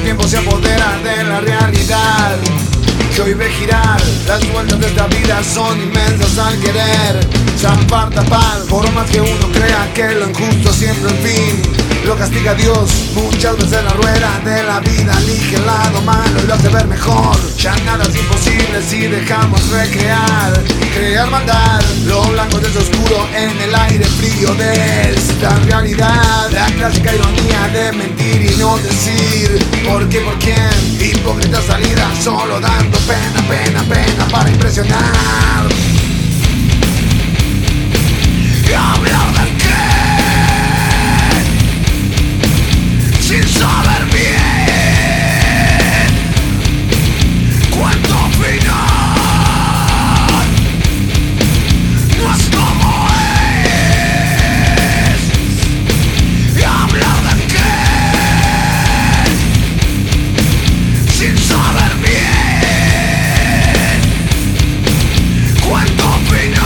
tiempo se apodera de la realidad, que hoy ve girar. Las vueltas de esta vida son inmensas al querer chapar, tapar, por más que uno crea que lo injusto siempre al fin lo castiga Dios. Muchas veces la rueda de la vida elige el lado malo y lo hace ver mejor. Ya nada es imposible si dejamos recrear, crear maldad. Lo blanco es oscuro en el aire frío de esta realidad. La clásica ironía de mentir y no decir por qué, por quién. Hipócrita salida solo dando pena, pena, pena para impresionar. Y hablar de qué, sin saber bien cuánto final no es como es. Y hablar de qué, sin saber bien cuánto final.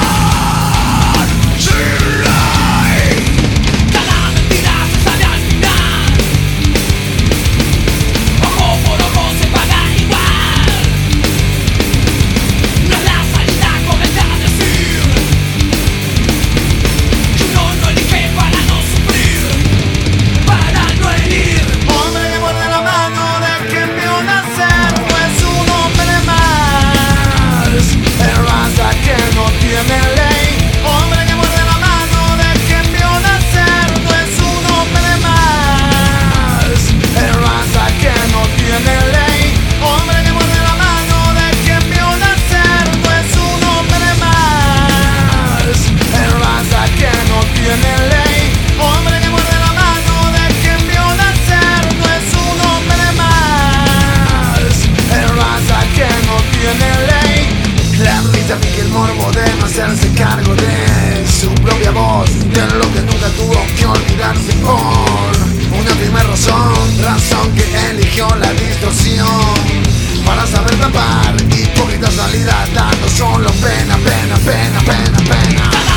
Hacerse cargo de su propia voz, de lo que nunca tuvo que olvidarse por una primera razón que eligió la distorsión para saber tapar. Hipócrita salida dando solo pena, pena, pena, pena, pena.